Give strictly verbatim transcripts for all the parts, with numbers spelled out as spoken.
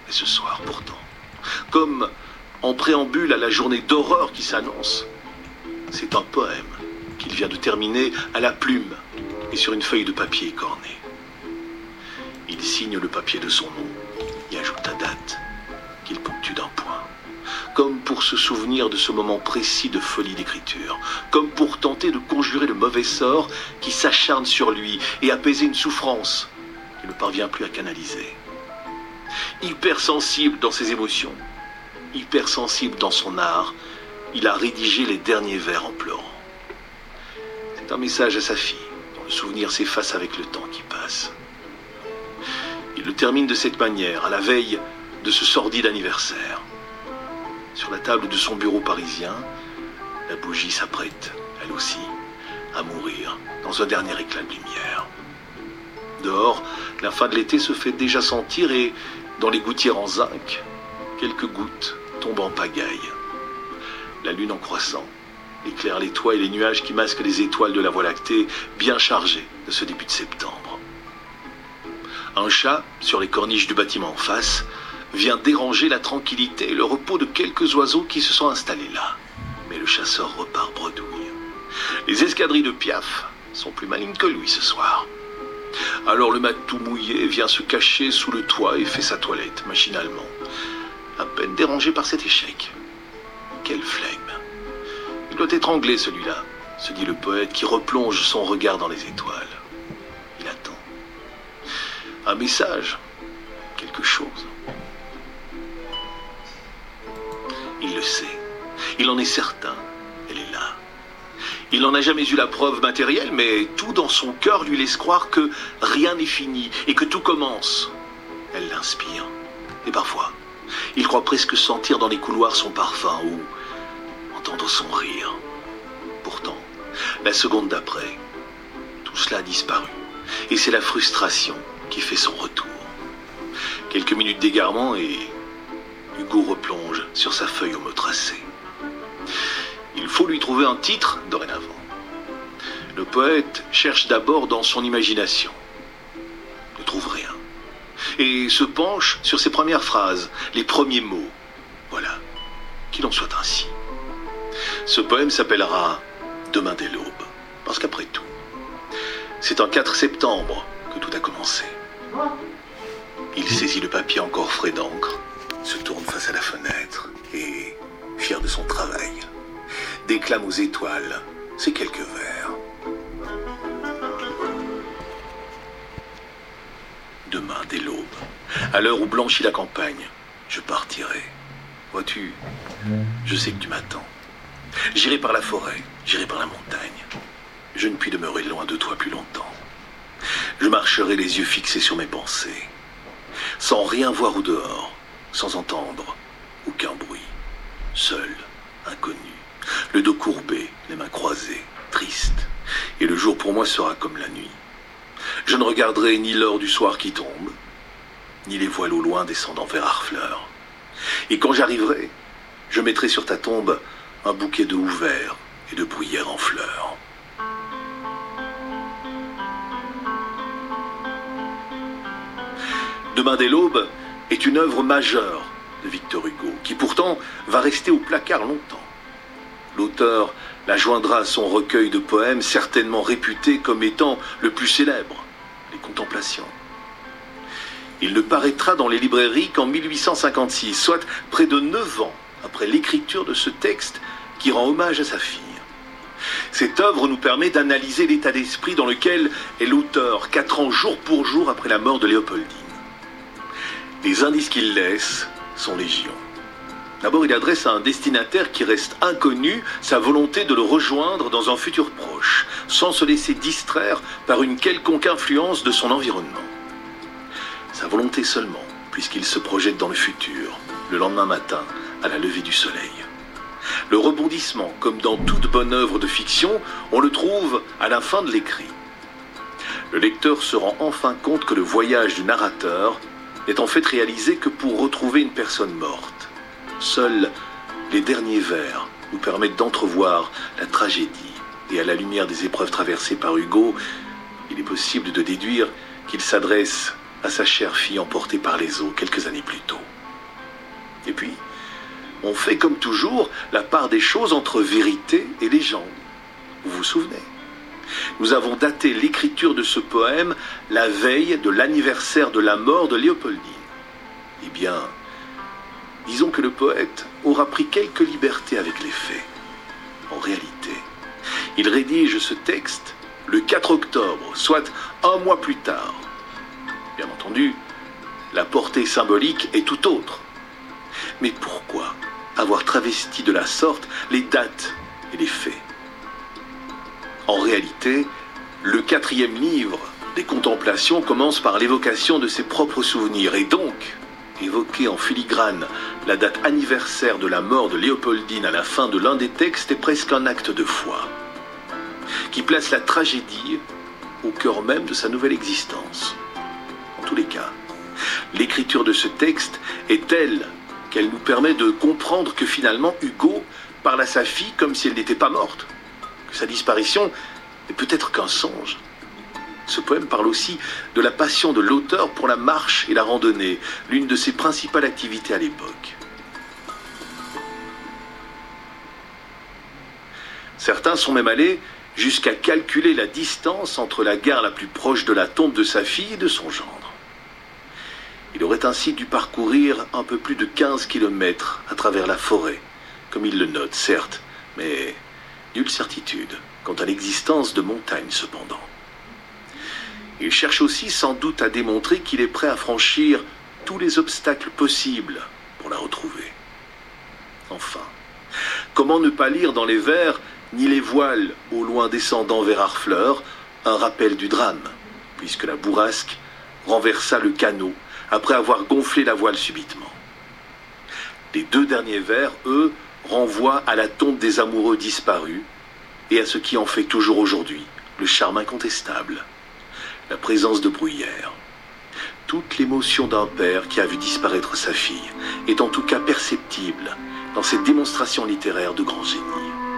Et ce soir, pourtant, comme en préambule à la journée d'horreur qui s'annonce, c'est un poème qu'il vient de terminer à la plume et sur une feuille de papier écornée. Il signe le papier de son nom et ajoute la date qu'il ponctue d'un point, comme pour se souvenir de ce moment précis de folie d'écriture, comme pour tenter de conjurer le mauvais sort qui s'acharne sur lui et apaiser une souffrance qu'il ne parvient plus à canaliser. Hypersensible dans ses émotions, hypersensible dans son art, il a rédigé les derniers vers en pleurant. C'est un message à sa fille, dont le souvenir s'efface avec le temps qui passe. Il le termine de cette manière, à la veille de ce sordide anniversaire. Sur la table de son bureau parisien, la bougie s'apprête, elle aussi, à mourir dans un dernier éclat de lumière. Dehors, la fin de l'été se fait déjà sentir et, dans les gouttières en zinc, quelques gouttes tombent en pagaille. La lune en croissant éclaire les toits et les nuages qui masquent les étoiles de la Voie lactée bien chargées de ce début de septembre. Un chat, sur les corniches du bâtiment en face, vient déranger la tranquillité et le repos de quelques oiseaux qui se sont installés là. Mais le chasseur repart bredouille. Les escadrilles de Piaf sont plus malignes que lui ce soir. Alors le matou mouillé vient se cacher sous le toit et fait sa toilette machinalement, à peine dérangé par cet échec. Quelle flemme! Il doit étrangler celui-là, se dit le poète qui replonge son regard dans les étoiles. Il attend. Un message, quelque chose. Il le sait, il en est certain, elle est là. Il n'en a jamais eu la preuve matérielle, mais tout dans son cœur lui laisse croire que rien n'est fini et que tout commence. Elle l'inspire. Et parfois, il croit presque sentir dans les couloirs son parfum ou entendre son rire. Pourtant, la seconde d'après, tout cela a disparu. Et c'est la frustration qui fait son retour. Quelques minutes d'égarement et Hugo replonge sur sa feuille au mot tracé. Il faut lui trouver un titre dorénavant. Le poète cherche d'abord dans son imagination. Ne trouve rien. Et se penche sur ses premières phrases, les premiers mots. Voilà, qu'il en soit ainsi. Ce poème s'appellera « Demain dès l'aube », parce qu'après tout, c'est un quatre septembre que tout a commencé. Il saisit le papier encore frais d'encre, se tourne face à la fenêtre et, fier de son travail, déclame aux étoiles ces quelques vers. Demain dès l'aube, à l'heure où blanchit la campagne, je partirai. Vois-tu, je sais que tu m'attends. J'irai par la forêt, j'irai par la montagne. Je ne puis demeurer loin de toi plus longtemps. Je marcherai les yeux fixés sur mes pensées, sans rien voir au dehors, sans entendre aucun bruit, seul, inconnu, le dos courbé, les mains croisées, triste, et le jour pour moi sera comme la nuit. Je ne regarderai ni l'heure du soir qui tombe, ni les voiles au loin descendant vers Harfleur. Et quand j'arriverai, je mettrai sur ta tombe un bouquet de houes verts et de bruyères en fleurs. Demain dès l'aube est une œuvre majeure de Victor Hugo, qui pourtant va rester au placard longtemps. L'auteur la joindra à son recueil de poèmes certainement réputé comme étant le plus célèbre, Les Contemplations. Il ne paraîtra dans les librairies qu'en mille huit cent cinquante-six, soit près de neuf ans après l'écriture de ce texte qui rend hommage à sa fille. Cette œuvre nous permet d'analyser l'état d'esprit dans lequel est l'auteur, quatre ans jour pour jour après la mort de Léopoldine. Les indices qu'il laisse sont légion. D'abord, il adresse à un destinataire qui reste inconnu sa volonté de le rejoindre dans un futur proche, sans se laisser distraire par une quelconque influence de son environnement. Sa volonté seulement, puisqu'il se projette dans le futur, le lendemain matin, à la levée du soleil. Le rebondissement, comme dans toute bonne œuvre de fiction, on le trouve à la fin de l'écrit. Le lecteur se rend enfin compte que le voyage du narrateur n'est en fait réalisé que pour retrouver une personne morte. Seuls les derniers vers nous permettent d'entrevoir la tragédie, et à la lumière des épreuves traversées par Hugo, il est possible de déduire qu'il s'adresse à sa chère fille emportée par les eaux quelques années plus tôt. Et puis, on fait comme toujours la part des choses entre vérité et légende. Vous vous souvenez? Nous avons daté l'écriture de ce poème la veille de l'anniversaire de la mort de Léopoldine. Eh bien, disons que le poète aura pris quelques libertés avec les faits. En réalité, il rédige ce texte le quatre octobre, soit un mois plus tard. Bien entendu, la portée symbolique est tout autre. Mais pourquoi avoir travesti de la sorte les dates et les faits? En réalité, le quatrième livre des Contemplations commence par l'évocation de ses propres souvenirs, et donc, évoquer en filigrane la date anniversaire de la mort de Léopoldine à la fin de l'un des textes est presque un acte de foi, qui place la tragédie au cœur même de sa nouvelle existence. En tous les cas, l'écriture de ce texte est telle qu'elle nous permet de comprendre que finalement Hugo parle à sa fille comme si elle n'était pas morte, que sa disparition n'est peut-être qu'un songe. Ce poème parle aussi de la passion de l'auteur pour la marche et la randonnée, l'une de ses principales activités à l'époque. Certains sont même allés jusqu'à calculer la distance entre la gare la plus proche de la tombe de sa fille et de son gendre. Il aurait ainsi dû parcourir un peu plus de quinze kilomètres à travers la forêt, comme il le note, certes, mais nulle certitude quant à l'existence de montagnes cependant. Il cherche aussi sans doute à démontrer qu'il est prêt à franchir tous les obstacles possibles pour la retrouver. Enfin, comment ne pas lire dans les vers ni les voiles au loin descendant vers Harfleur un rappel du drame, puisque la bourrasque renversa le canot après avoir gonflé la voile subitement. Les deux derniers vers, eux, renvoient à la tombe des amoureux disparus et à ce qui en fait toujours aujourd'hui le charme incontestable, la présence de Bruyère. Toute l'émotion d'un père qui a vu disparaître sa fille est en tout cas perceptible dans cette démonstration littéraire de grand génie.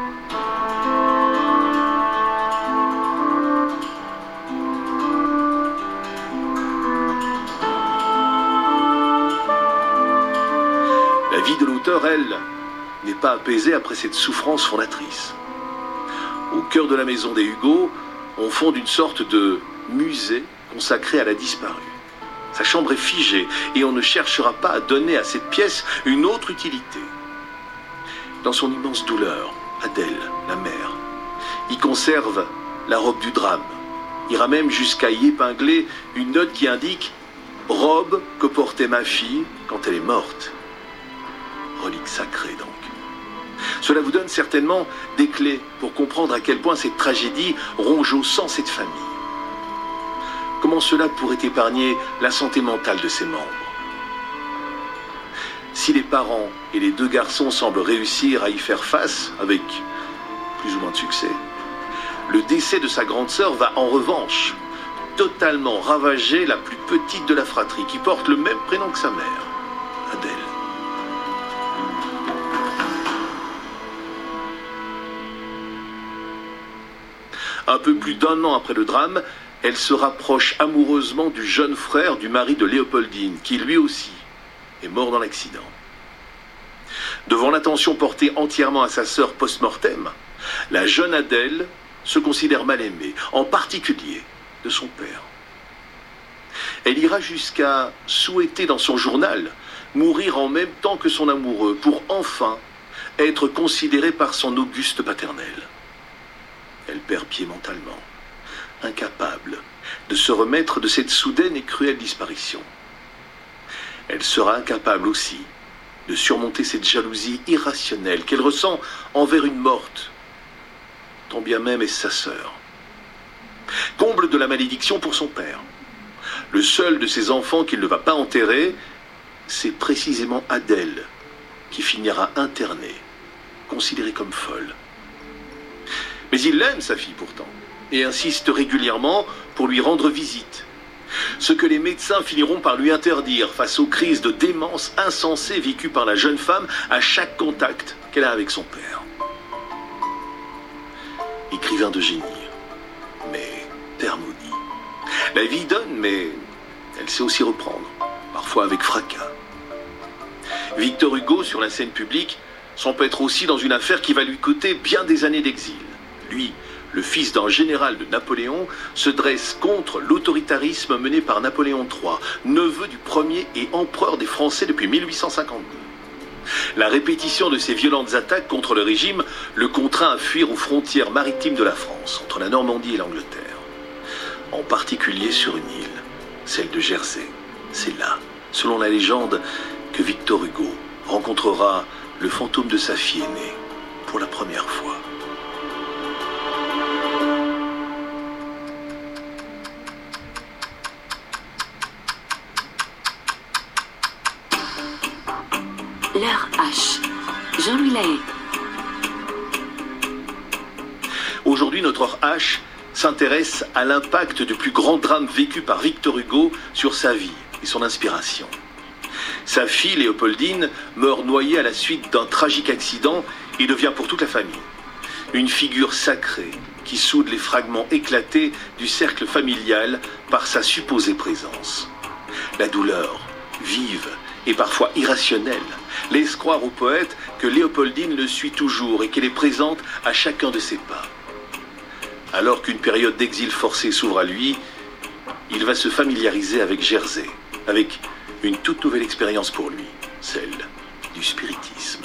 La vie de l'auteur, elle, n'est pas apaisée après cette souffrance fondatrice. Au cœur de la maison des Hugo, on fonde une sorte de musée consacré à la disparue. Sa chambre est figée et on ne cherchera pas à donner à cette pièce une autre utilité. Dans son immense douleur, Adèle, la mère, y conserve la robe du drame, ira même jusqu'à y épingler une note qui indique « robe que portait ma fille quand elle est morte ». Relique sacrée donc. Cela vous donne certainement des clés pour comprendre à quel point cette tragédie ronge au sang cette famille. Comment cela pourrait épargner la santé mentale de ses membres? Si les parents et les deux garçons semblent réussir à y faire face, avec plus ou moins de succès, le décès de sa grande sœur va en revanche totalement ravager la plus petite de la fratrie, qui porte le même prénom que sa mère, Adèle. Un peu plus d'un an après le drame, elle se rapproche amoureusement du jeune frère du mari de Léopoldine, qui lui aussi est mort dans l'accident. Devant l'attention portée entièrement à sa sœur post-mortem, la jeune Adèle se considère mal aimée, en particulier de son père. Elle ira jusqu'à souhaiter dans son journal mourir en même temps que son amoureux, pour enfin être considérée par son auguste paternel. Elle perd pied mentalement, incapable de se remettre de cette soudaine et cruelle disparition. Elle sera incapable aussi de surmonter cette jalousie irrationnelle qu'elle ressent envers une morte, tant bien même est-ce sa sœur. Comble de la malédiction pour son père. Le seul de ses enfants qu'il ne va pas enterrer, c'est précisément Adèle, qui finira internée, considérée comme folle. Mais il l'aime, sa fille, pourtant, et insiste régulièrement pour lui rendre visite. Ce que les médecins finiront par lui interdire face aux crises de démence insensées vécues par la jeune femme à chaque contact qu'elle a avec son père. Écrivain de génie, mais d'harmonie. La vie donne, mais elle sait aussi reprendre, parfois avec fracas. Victor Hugo, sur la scène publique, s'empêtre aussi dans une affaire qui va lui coûter bien des années d'exil. Lui, le fils d'un général de Napoléon, se dresse contre l'autoritarisme mené par Napoléon trois, neveu du premier et empereur des Français depuis mille huit cent cinquante-deux. La répétition de ces violentes attaques contre le régime le contraint à fuir aux frontières maritimes de la France, entre la Normandie et l'Angleterre. En particulier sur une île, celle de Jersey. C'est là, selon la légende, que Victor Hugo rencontrera le fantôme de sa fille aînée pour la première fois. L'heure H. Jean-Louis Lahaye. Aujourd'hui, notre heure H s'intéresse à l'impact du plus grand drame vécu par Victor Hugo sur sa vie et son inspiration. Sa fille, Léopoldine, meurt noyée à la suite d'un tragique accident et devient pour toute la famille une figure sacrée qui soude les fragments éclatés du cercle familial par sa supposée présence. La douleur, vive et parfois irrationnelle, laisse croire au poète que Léopoldine le suit toujours et qu'elle est présente à chacun de ses pas. Alors qu'une période d'exil forcé s'ouvre à lui, il va se familiariser avec Jersey, avec une toute nouvelle expérience pour lui, celle du spiritisme.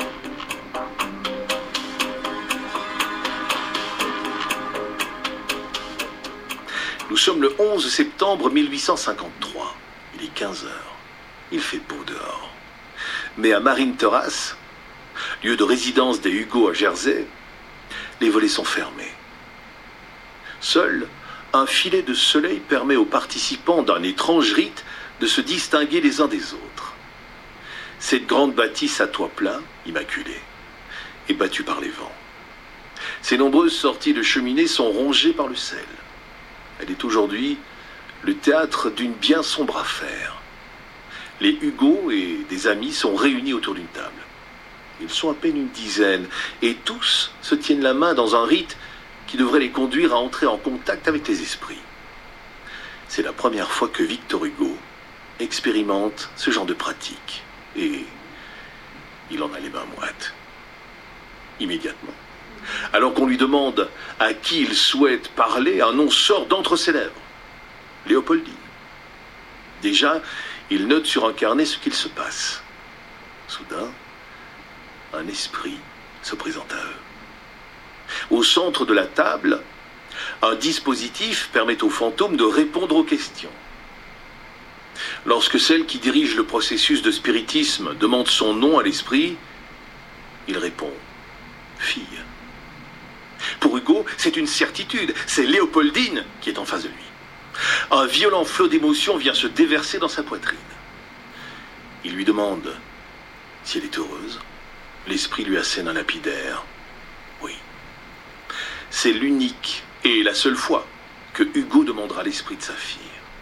Nous sommes le onze septembre mille huit cent cinquante-trois. Il est quinze heures. Il fait beau dehors. Mais à Marine Terrace, lieu de résidence des Hugo à Jersey, les volets sont fermés. Seul un filet de soleil permet aux participants d'un étrange rite de se distinguer les uns des autres. Cette grande bâtisse à toit plein, immaculée, est battue par les vents. Ses nombreuses sorties de cheminées sont rongées par le sel. Elle est aujourd'hui le théâtre d'une bien sombre affaire. Les Hugo et des amis sont réunis autour d'une table. Ils sont à peine une dizaine, et tous se tiennent la main dans un rite qui devrait les conduire à entrer en contact avec les esprits. C'est la première fois que Victor Hugo expérimente ce genre de pratique, et il en a les mains moites. Immédiatement, alors qu'on lui demande à qui il souhaite parler, un nom sort d'entre ses lèvres. Léopoldine. Déjà, il note sur un carnet ce qu'il se passe. Soudain, un esprit se présente à eux. Au centre de la table, un dispositif permet au fantôme de répondre aux questions. Lorsque celle qui dirige le processus de spiritisme demande son nom à l'esprit, il répond « fille ». Pour Hugo, c'est une certitude, c'est Léopoldine qui est en face de lui. Un violent flot d'émotions vient se déverser dans sa poitrine. Il lui demande si elle est heureuse. L'esprit lui assène un lapidaire. Oui. C'est l'unique et la seule fois que Hugo demandera l'esprit de sa fille.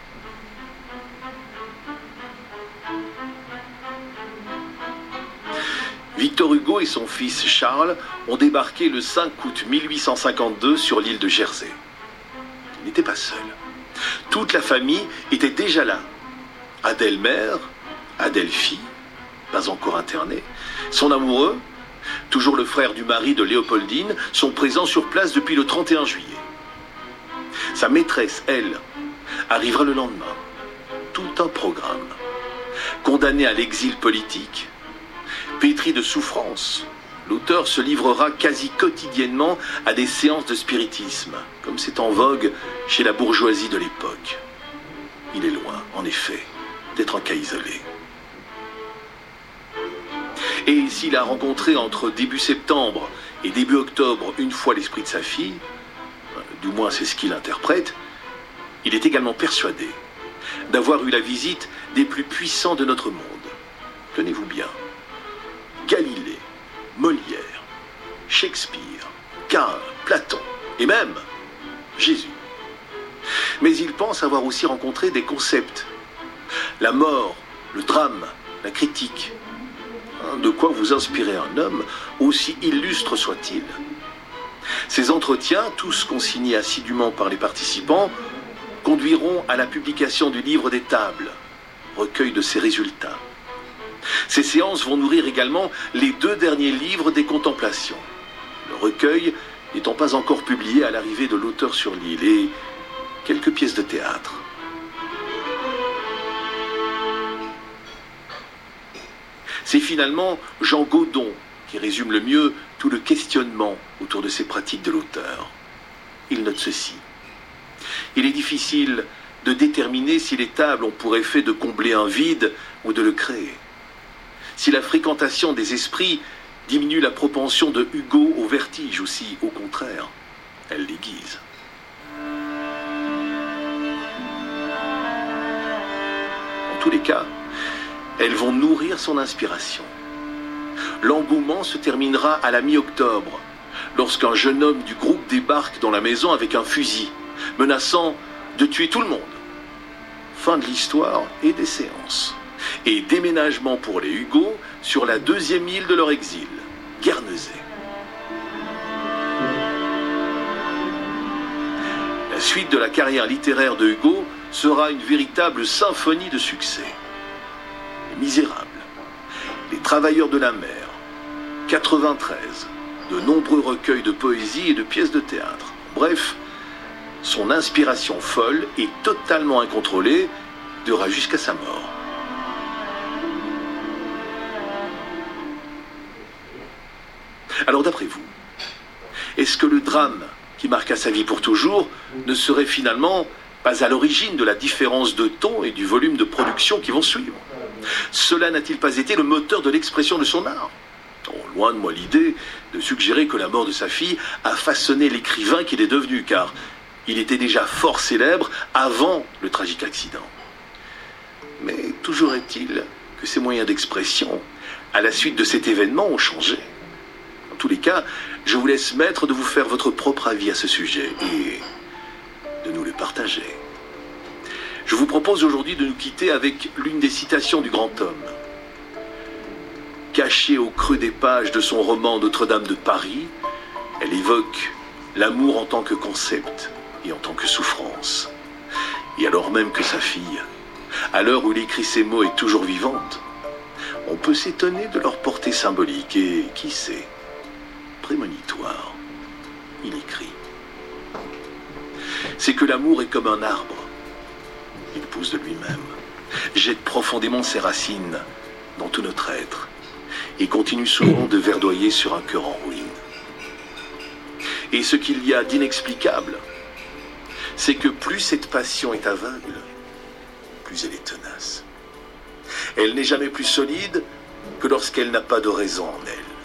Victor Hugo et son fils Charles ont débarqué le cinq août mille huit cent cinquante-deux sur l'île de Jersey. Il n'était pas seul. Toute la famille était déjà là. Adèle mère, Adèle fille, pas encore internée, son amoureux, toujours le frère du mari de Léopoldine, sont présents sur place depuis le trente et un juillet. Sa maîtresse, elle, arrivera le lendemain. Tout un programme. Condamné à l'exil politique, pétri de souffrance, l'auteur se livrera quasi quotidiennement à des séances de spiritisme, comme c'est en vogue chez la bourgeoisie de l'époque. Il est loin, en effet, d'être un cas isolé. Et s'il a rencontré entre début septembre et début octobre une fois l'esprit de sa fille, du moins c'est ce qu'il interprète, il est également persuadé d'avoir eu la visite des plus puissants de notre monde. Tenez-vous bien. Galilée, Molière, Shakespeare, Cain, Platon et même Jésus. Mais il pense avoir aussi rencontré des concepts. La mort, le drame, la critique. De quoi vous inspirer un homme, aussi illustre soit-il. Ces entretiens, tous consignés assidûment par les participants, conduiront à la publication du livre des tables, recueil de ses résultats. Ces séances vont nourrir également les deux derniers livres des Contemplations, le recueil n'étant pas encore publié à l'arrivée de l'auteur sur l'île, et quelques pièces de théâtre. C'est finalement Jean Gaudon qui résume le mieux tout le questionnement autour de ces pratiques de l'auteur. Il note ceci. Il est difficile de déterminer si les tables ont pour effet de combler un vide ou de le créer. Si la fréquentation des esprits diminue la propension de Hugo au vertige, ou si, au contraire, elle l'aiguise. En tous les cas, elles vont nourrir son inspiration. L'engouement se terminera à la mi-octobre, lorsqu'un jeune homme du groupe débarque dans la maison avec un fusil, menaçant de tuer tout le monde. Fin de l'histoire et des séances. Et déménagement pour les Hugo sur la deuxième île de leur exil, Guernesey. La suite de la carrière littéraire de Hugo sera une véritable symphonie de succès. Les Misérables, Les Travailleurs de la mer, quatre-vingt-treize, de nombreux recueils de poésie et de pièces de théâtre. Bref, son inspiration folle et totalement incontrôlée durera jusqu'à sa mort. Alors d'après vous, est-ce que le drame qui marqua sa vie pour toujours ne serait finalement pas à l'origine de la différence de ton et du volume de production qui vont suivre? Cela n'a-t-il pas été le moteur de l'expression de son art? Oh, loin de moi l'idée de suggérer que la mort de sa fille a façonné l'écrivain qu'il est devenu, car il était déjà fort célèbre avant le tragique accident. Mais toujours est-il que ses moyens d'expression, à la suite de cet événement, ont changé. En tous les cas, je vous laisse maître de vous faire votre propre avis à ce sujet et de nous le partager. Je vous propose aujourd'hui de nous quitter avec l'une des citations du grand homme. Cachée au creux des pages de son roman Notre-Dame de Paris, elle évoque l'amour en tant que concept et en tant que souffrance. Et alors même que sa fille, à l'heure où il écrit ces mots, est toujours vivante, on peut s'étonner de leur portée symbolique et, qui sait, prémonitoire. Il écrit. C'est que l'amour est comme un arbre. Il pousse de lui-même, jette profondément ses racines dans tout notre être et continue souvent de verdoyer sur un cœur en ruine. Et ce qu'il y a d'inexplicable, c'est que plus cette passion est aveugle, plus elle est tenace. Elle n'est jamais plus solide que lorsqu'elle n'a pas de raison en elle.